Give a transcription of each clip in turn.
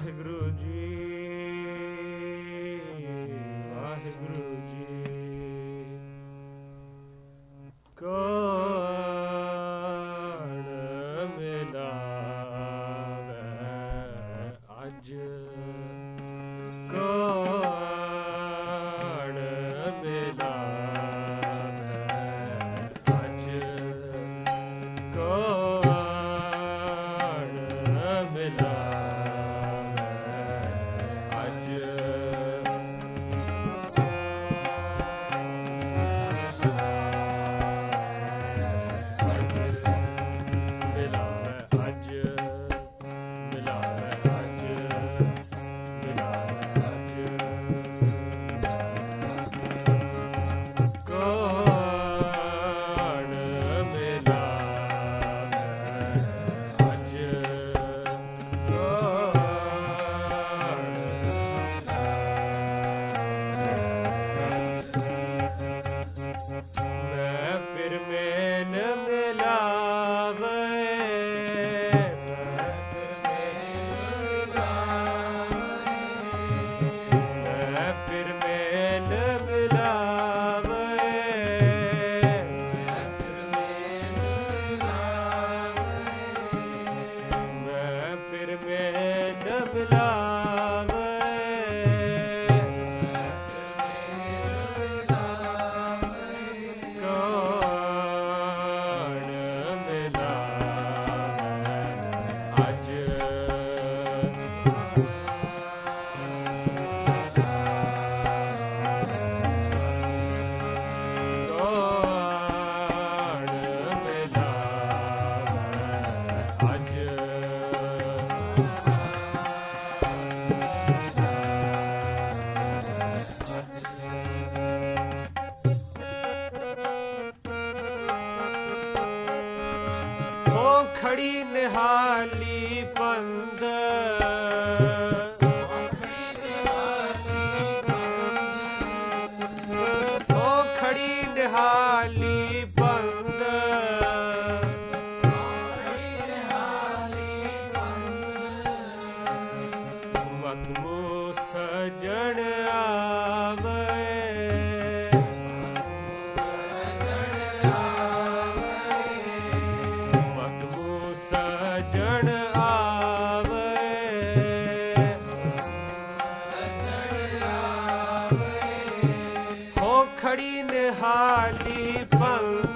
वाहिगुरु जी वाहिगुरु जी कौन मिलावे अज कौन मिलावे अज कौन मिलावे अज खड़ी निहाली पंद ओ खड़ी निहाली पंद मत मु सजन आवे खड़ी निहाली पंद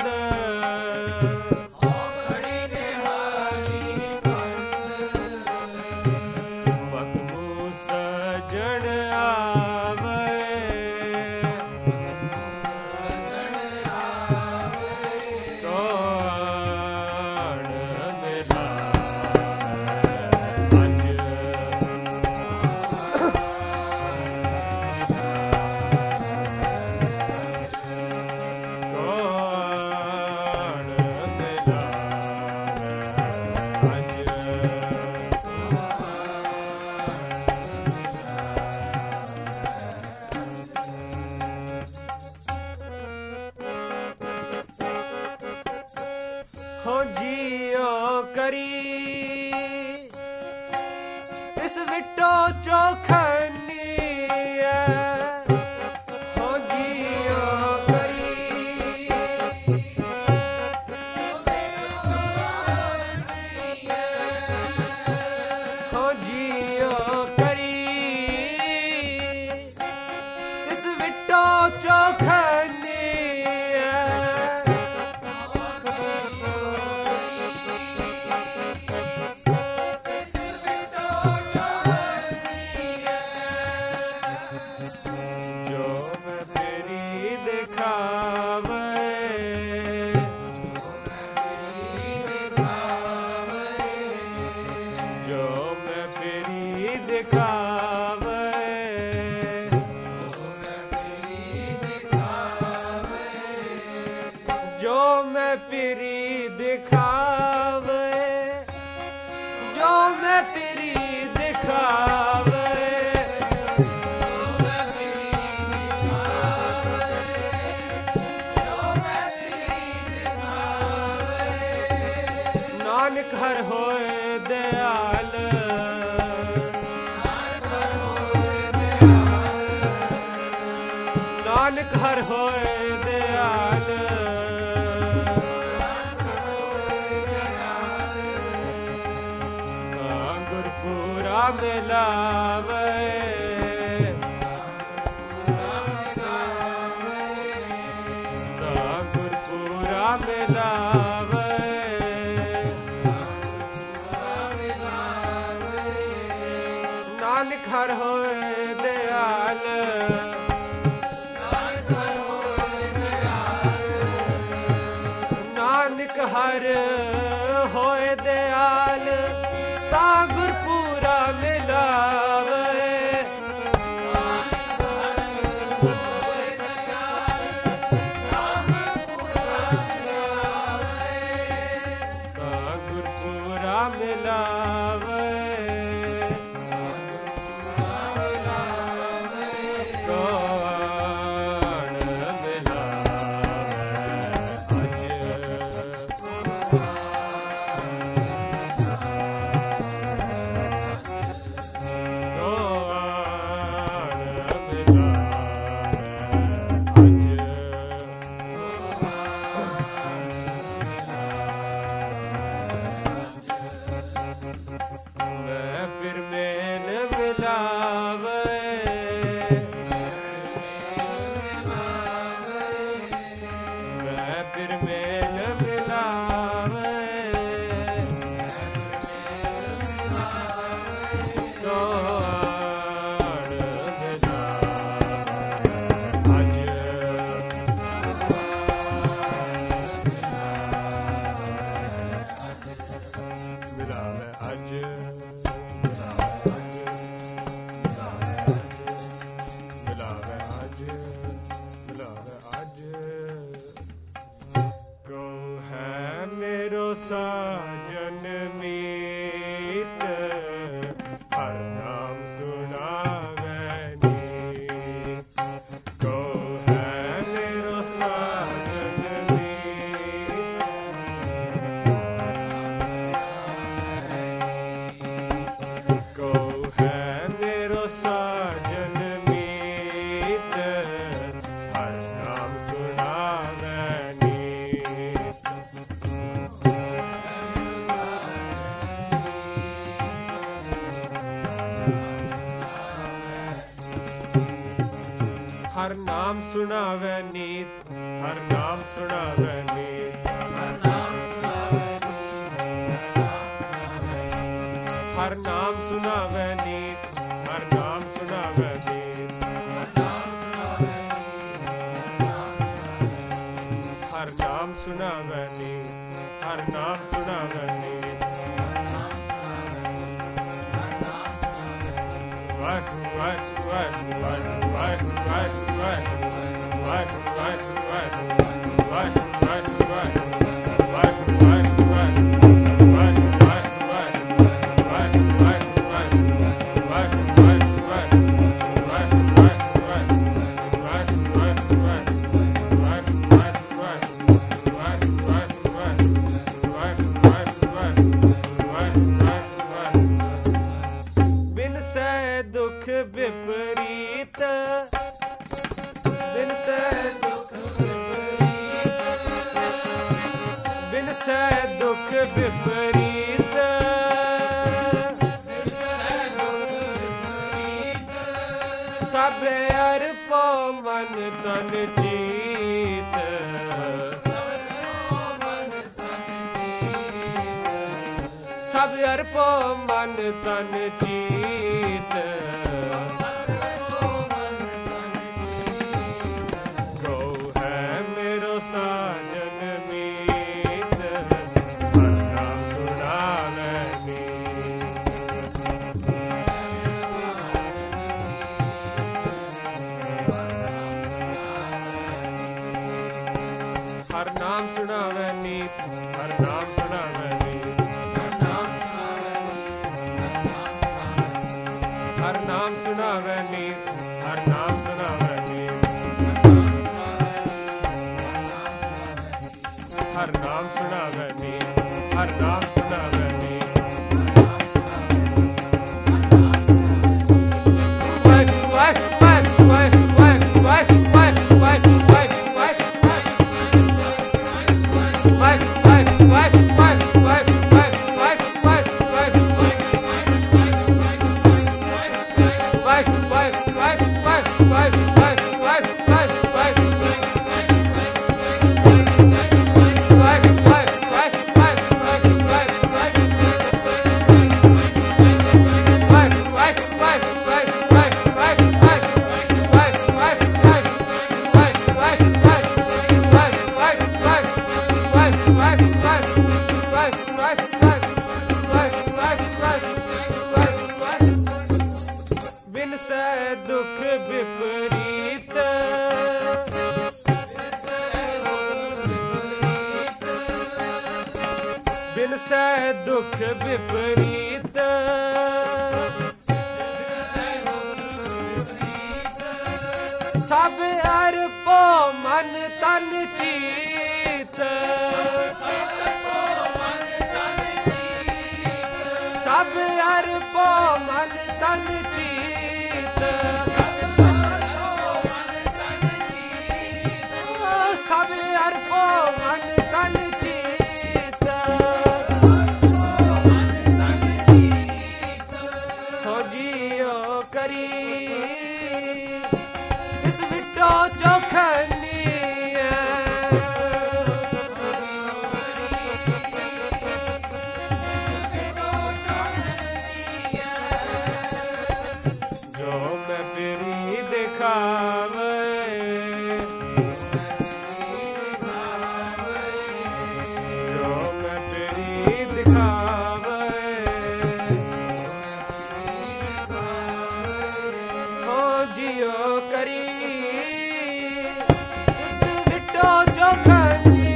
खड़ी निहाली पंद मत मु सजन आवे कौन हो जियो करी इस विटो चौखनी हो जियो करी हो जियो करी इस विटो चौखनी जो मैं पिरी दिखावे जो मैं पिरी दिखावे नानक हर होए दयाल हर होए दयाल गुरपुरा मिलावे गुरपुरा मिलावे नानक हर होए दयाल नानक हर होए दयाल ता गुरपुरा मिलावे ता गुरपुरा मिलावे साजन मीत हर नाम सुनावे नीत को है मेरो साजन मीत को है मेरो साजन मीत हर नाम सुनावे हर नाम सुनावे नीत हर नाम सुनावे नीत हर नाम सुनावे नीत हर नाम सुनावे नीत हर नाम सुनावे नीत हर नाम सुनावे नीत दुख विपरीत बिन से दुख विपरीत बिन से दुख विपरीत सब अर्पो मन तन जीत सब अर्पो मन तन जीत गो है मेरो साजन मीत हर नाम सुनावे हर नाम सुनावे नीत हर नाम सुनावे नीत हर नाम सुनावे नीत हर नाम सुनावे नीत हर नाम सुनावे नीत हर नाम सुनावे नीत वाह वाह वाह वाह वाह वाह वाह बिन से दुख विपरीत, बिन से दुख विपरीत, सब अर्पो मन तन चीत, सब अर्पो मन तन चीत, सब अर्पो मन तन चीत, हो जियो करी इस विटो चोखनी, जो मैं फिरी दिखावे, जो मैं फिरी दिखावे, हो जियो करी विटो चोखनी,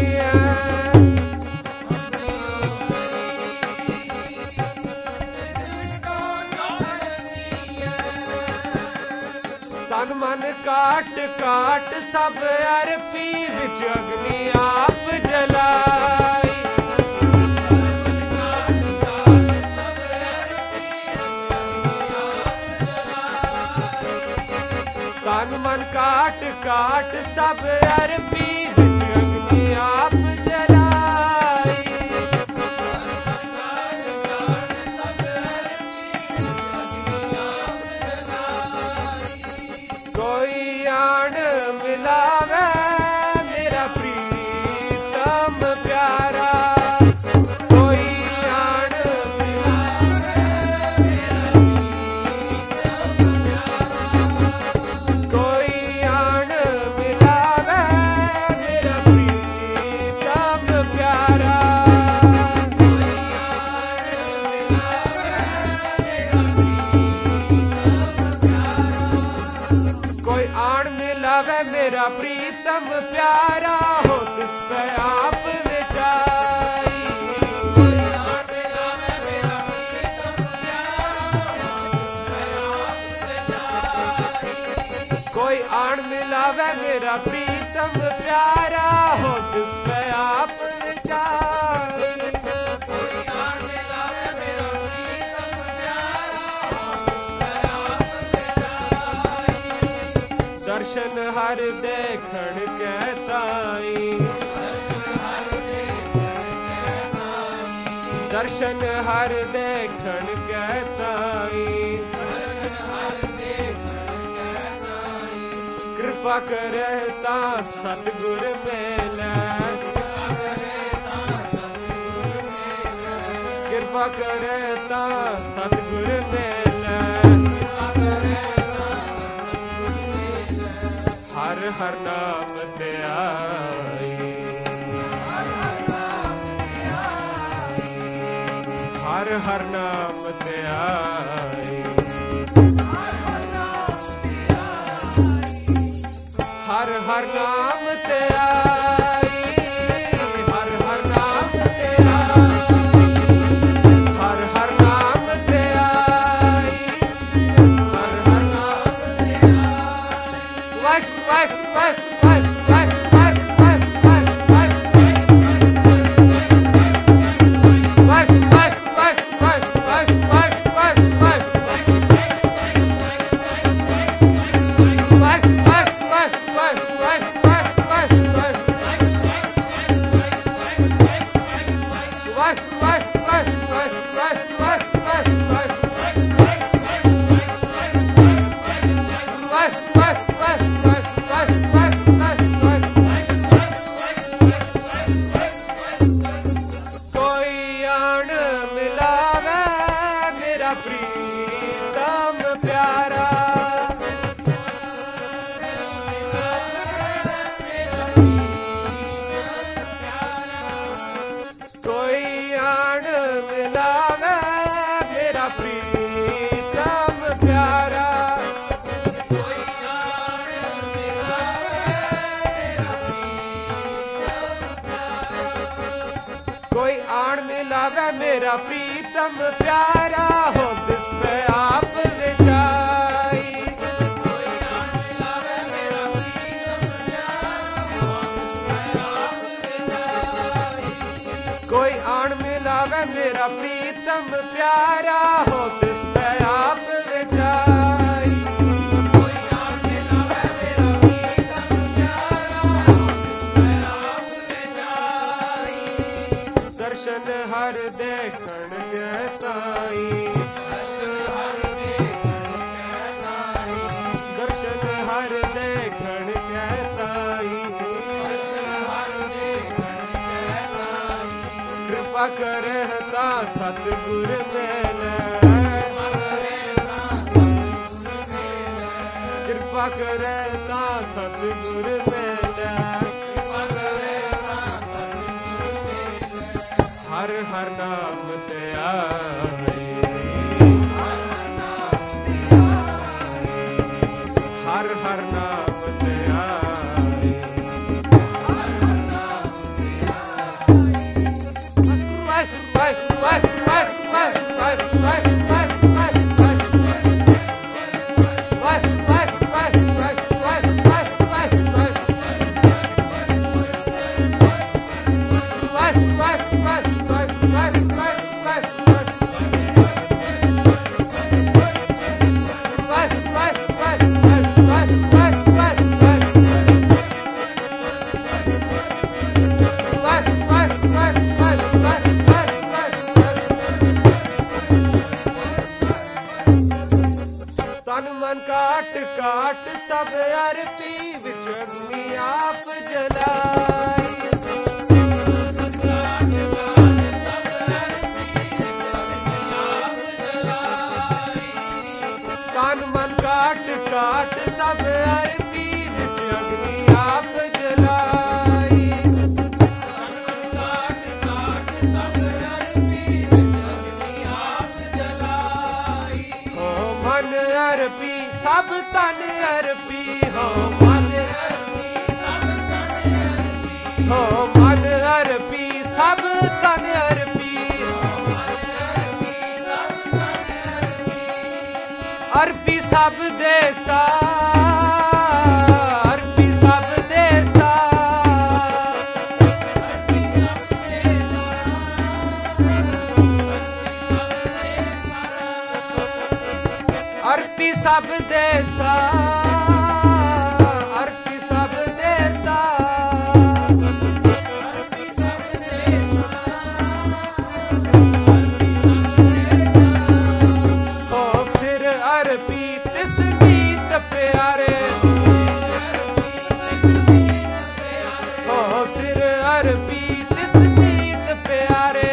तन मन काट काट सब अरपी विच अग्नि आप जलाई, तन मन काट काट सब अरपी विच अग्नि आप जलाई, कोई आन मिलावे मेरा प्रीतम प्यारा, कोई आन मिलावे कोई आन मिलावे मेरा प्रीतम प्यारा, कोई आन मिलावे मेरा प्रीतम प्यारा, हो तिस पे आप विचाई, कोई आन मिलावे मेरा प्रीतम प्यारा, हो तिस पे आप विचाई, दर्शन हर देखण कहताई, दर्शन हर देखण कहताई, कृपा करता सतगुर मेले, कृपा करता सतगुर मेले, हर हर नाम ते आई, हर हर नाम ते आई, हर हर नाम ते आई, हर हर नाम ते आई, हर हर नाम ते आई, हर हर नाम ते आई, वाह वाह वाह वाह वाह वाह वाह प्रीतम प्यारा कोई आन मिलावे मेरा प्रीतम प्यारा मेरा प्रीतम प्यारा हो तिस पे आप विचाई। कोई आन मिलावे मेरा प्रीतम प्यारा हो तिस पे आप विचाई। दर्शन हर देखण के ताई, दर्शन हर देखण के ताई, कृपा करता सतगुर मेले, कृपा करता सतगुर मेले। हर हर नाम ते आई, हर हर नाम ते आई। तन मन काट काट सब अरपी विच अग्नि आप जलाई। तन मन काट काट सब अरपी विच अग्नि आप जलाई। हो मन अरपी सब तन अरपी, हो मन अरपी हो मन अरपी सब तन अरपी। अरपी सब देसा, अरपी सब देसा, अरपी सब देसा, अरपी सब देसा। हो सिर अरपी तिस गीत प्यारे, हो सिर अरपी तिस गीत प्यारे।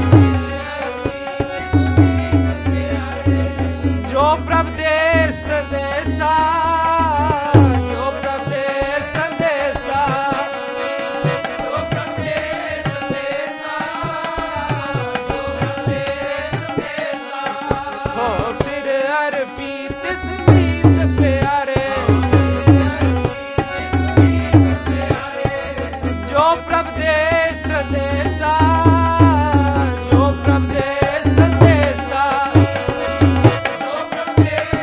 जो प्रभ दे संदेशा, जो प्रभ दे संदेशा, जो प्रभ दे संदेशा, जो प्रभ दे संदेशा। हो सिर अरपी तिस गीत प्यारे, जो प्रभ दे संदेशा, जो प्रभ दे संदेशा, जो प्रभ दे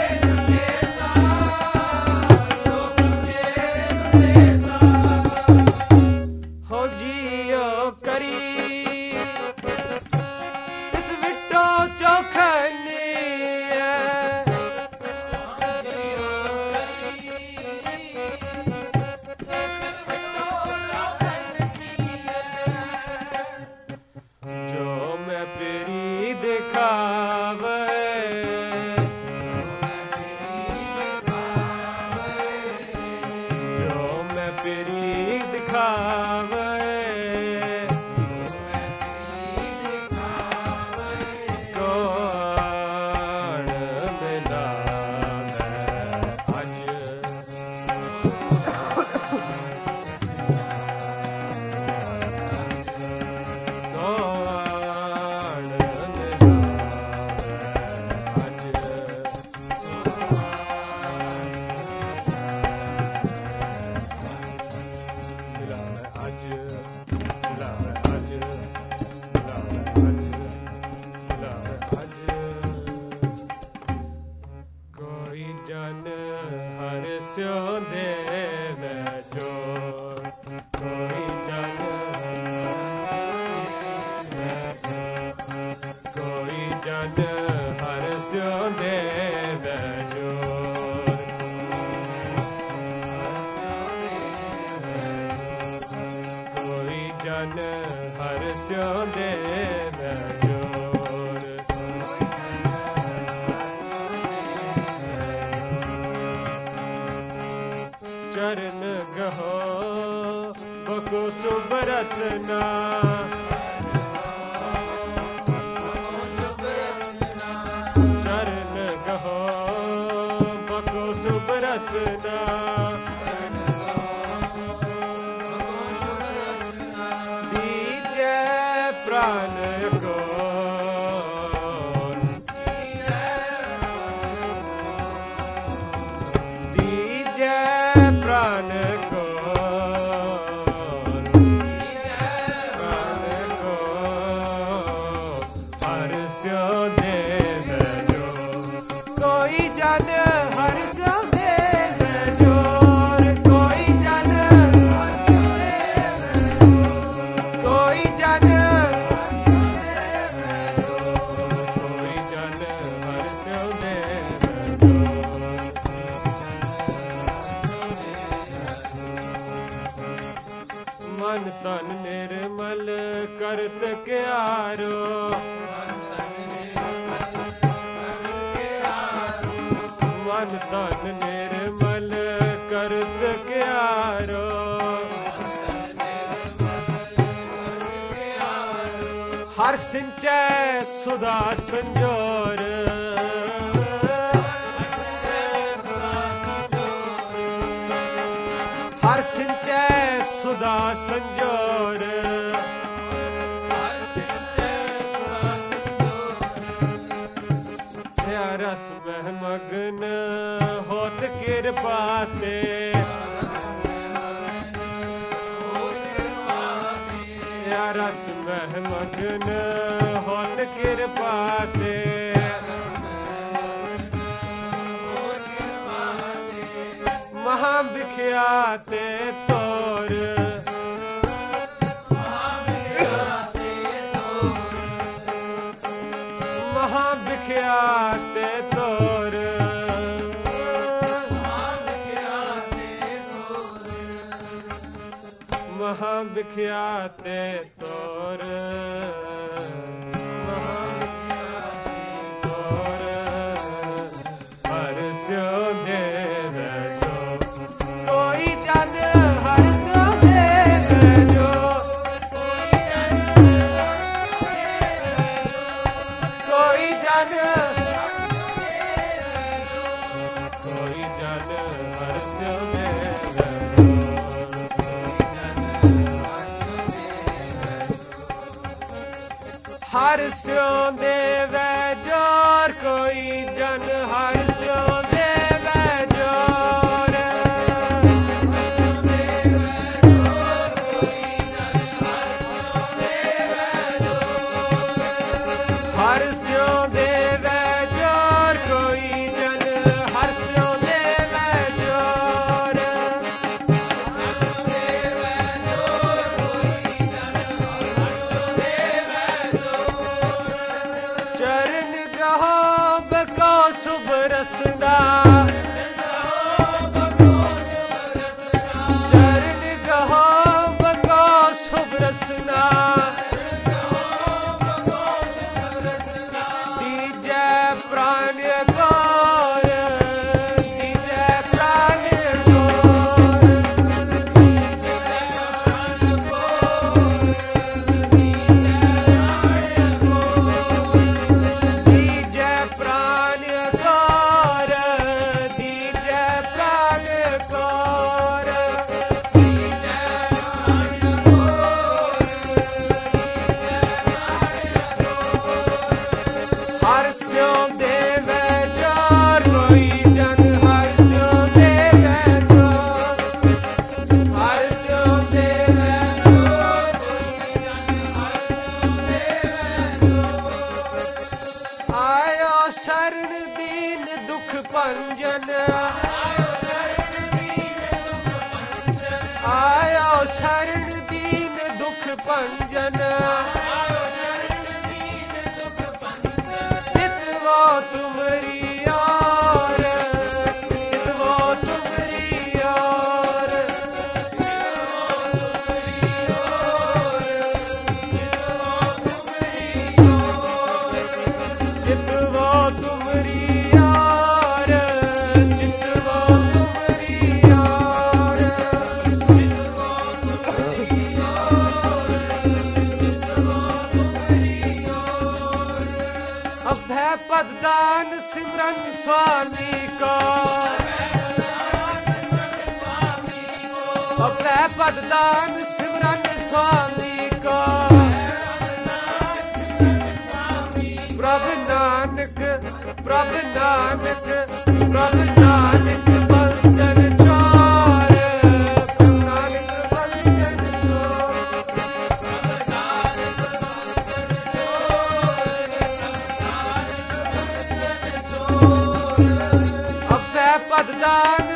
जन हर स्यो देव जोर, कोई जन हर स्यो देव जोर, कोई जन हर स्यो देव जोर, चरण गहो बको सुबरसना, चरण गहो बको सुबरसना, दीजे प्राण को प्राण को, प्राण को हर स्यो देव जोर, कोई जन हर स्यो देव जोर, कोई जन कोई जन कोई जन हर स्यो देव जोर, मन तन निर्मल करत क्यारो, मन तन निर्मल करत क्यारो, हर सिंचै सुधा संजोर, हर सिंचै सुधा संजोर, रस में मगन होत कृपा ते, रस में मगन होत कृपा ते, महा बिख्याते तोर, महा बिख्याते तोर, महा बिख्याते तोर, महा बिख्याते तोर, हर स्यो देव जोर, कोई जन हर स्यो देव जोर, कोई जन कोई जन हर स्यो देव जोर, हर स्यो देव जोर, कोई जन हर स्यो देव जोर, हर स्यो देव जोर, कोई जन हर स्यो देव जोर, भंजन आयो शरण दीन दुख भंजन चितवो तुमरी ओर चितवो तुमरी ओर चितवो तुमरी ओर चितवो तुमरी ओर अभय पददान सिमरन स्वामी को अभय पददान सिमरन स्वामी को प्रभु नानक प्रभु नानक प्रभु नानक बंधन चोर प्रभु नानक बंधन चोर अभय पददान